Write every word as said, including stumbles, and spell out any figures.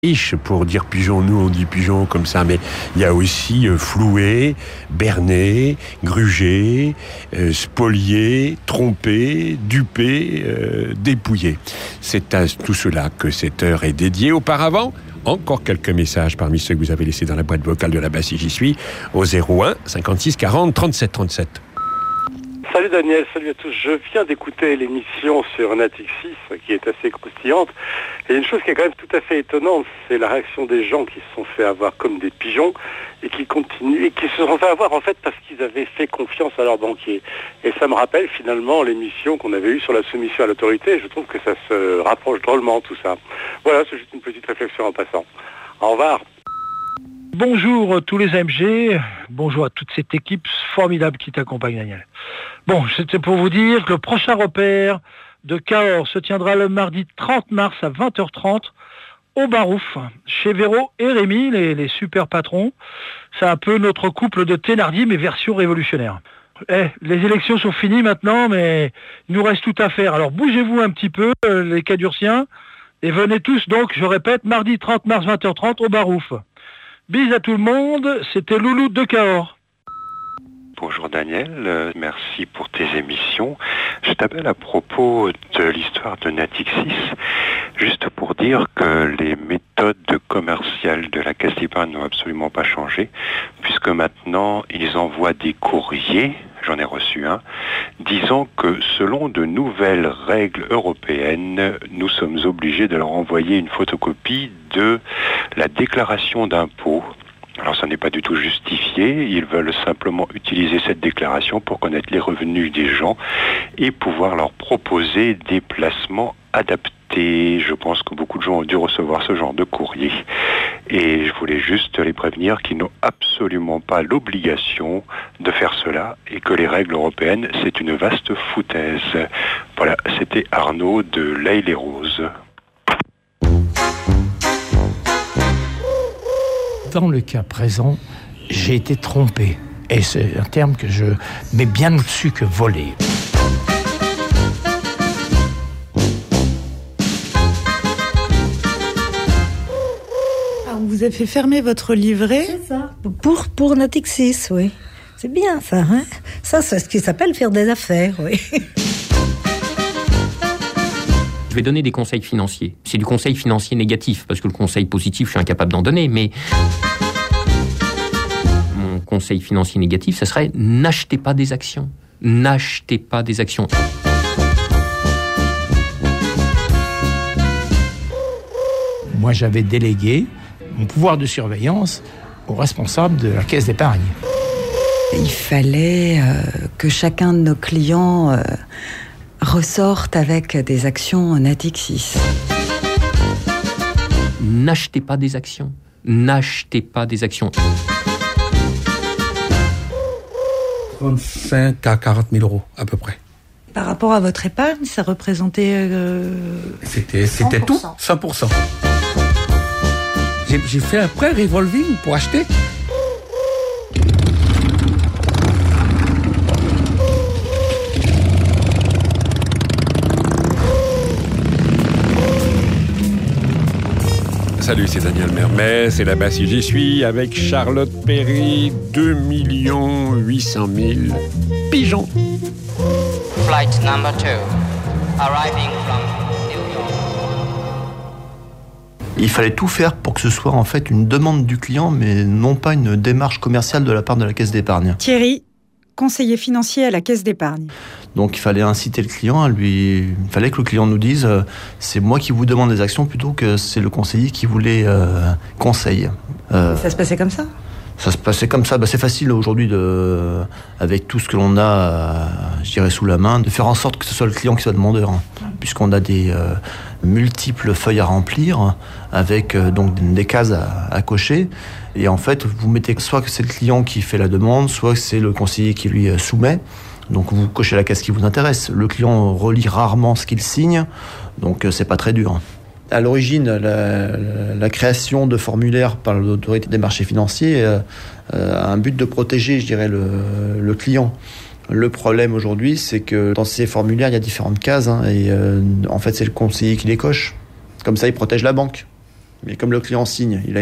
riche pour dire pigeon, nous on dit pigeon comme ça, mais il y a aussi euh, floué, berné, grugé, euh, spolié, trompé, dupé, euh, dépouillé. C'est à tout cela que cette heure est dédiée. Auparavant, encore quelques messages parmi ceux que vous avez laissés dans la boîte vocale de la Basse, si j'y suis, au zéro un cinquante-six quarante trente-sept trente-sept. Salut Daniel, salut à tous. Je viens d'écouter l'émission sur Natixis qui est assez croustillante. Et une chose qui est quand même tout à fait étonnante, c'est la réaction des gens qui se sont fait avoir comme des pigeons et qui continuent, et qui se sont fait avoir en fait parce qu'ils avaient fait confiance à leur banquier. Et ça me rappelle finalement l'émission qu'on avait eue sur la soumission à l'autorité. Et je trouve que ça se rapproche drôlement tout ça. Voilà, c'est juste une petite réflexion en passant. Au revoir. Bonjour tous les A M G, bonjour à toute cette équipe formidable qui t'accompagne, Daniel. Bon, c'était pour vous dire que le prochain repère de Cahors se tiendra le mardi trente mars à vingt heures trente au Barouf, chez Véro et Rémi, les, les super patrons. C'est un peu notre couple de Thénardier, mais version révolutionnaire. Eh, les élections sont finies maintenant, mais il nous reste tout à faire. Alors bougez-vous un petit peu, les Cadurciens, et venez tous donc, je répète, mardi trente mars vingt heures trente au Barouf. Bis à tout le monde, c'était Loulou de Cahors. Bonjour Daniel, euh, merci pour tes émissions. Je t'appelle à propos de l'histoire de Natixis, juste pour dire que les méthodes commerciales de la Caisse d'Épargne n'ont absolument pas changé, puisque maintenant ils envoient des courriers, j'en ai reçu un, disant que selon de nouvelles règles européennes, nous sommes obligés de leur envoyer une photocopie de la déclaration d'impôt. Alors ça n'est pas du tout justifié, ils veulent simplement utiliser cette déclaration pour connaître les revenus des gens et pouvoir leur proposer des placements adaptés. Je pense que beaucoup de gens ont dû recevoir ce genre de courrier. Et je voulais juste les prévenir qu'ils n'ont absolument pas l'obligation de faire cela et que les règles européennes, c'est une vaste foutaise. Voilà, c'était Arnaud de L'Haye-les-Roses. Dans le cas présent, j'ai été trompé. Et c'est un terme que je mets bien au-dessus que voler. Ah, on vous a fait fermer votre livret. C'est ça. Pour, pour Natixis, oui. C'est bien ça, hein. Ça, c'est ce qui s'appelle faire des affaires, oui. Je vais donner des conseils financiers. C'est du conseil financier négatif, parce que le conseil positif, je suis incapable d'en donner, mais mon conseil financier négatif, ça serait n'achetez pas des actions. N'achetez pas des actions. Moi, j'avais délégué mon pouvoir de surveillance au responsable de la Caisse d'Épargne. Il fallait euh, que chacun de nos clients... Euh, ressortent avec des actions Natixis. N'achetez pas des actions. N'achetez pas des actions. trente-cinq à quarante mille euros, à peu près. Par rapport à votre épargne, ça représentait... Euh, c'était, c'était tout, cent pour cent. J'ai, j'ai fait un prêt revolving pour acheter. Salut, c'est Daniel Mermet, c'est la Basse, j'y suis, avec Charlotte Perry, deux millions huit cent mille pigeons. Flight number two, arriving from New York. Il fallait tout faire pour que ce soit en fait une demande du client, mais non pas une démarche commerciale de la part de la Caisse d'Épargne. Thierry, conseiller financier à la Caisse d'Épargne. Donc il fallait inciter le client à lui... Il fallait que le client nous dise euh, c'est moi qui vous demande des actions plutôt que c'est le conseiller qui vous les euh, conseille. Euh, ça se passait comme ça ? Ça se passait comme ça. Bah, c'est facile aujourd'hui, de, avec tout ce que l'on a, euh, je dirais, sous la main, de faire en sorte que ce soit le client qui soit demandeur. Hein, puisqu'on a des euh, multiples feuilles à remplir, avec euh, donc des cases à, à cocher. Et en fait, vous mettez soit que c'est le client qui fait la demande, soit que c'est le conseiller qui lui soumet. Donc vous cochez la case qui vous intéresse. Le client relit rarement ce qu'il signe, donc c'est pas très dur. À l'origine, la, la, la création de formulaires par l'autorité des marchés financiers euh, a un but de protéger, je dirais, le, le client. Le problème aujourd'hui, c'est que dans ces formulaires, il y a différentes cases, hein, et euh, en fait, c'est le conseiller qui les coche. Comme ça, il protège la banque. Mais comme le client signe, il a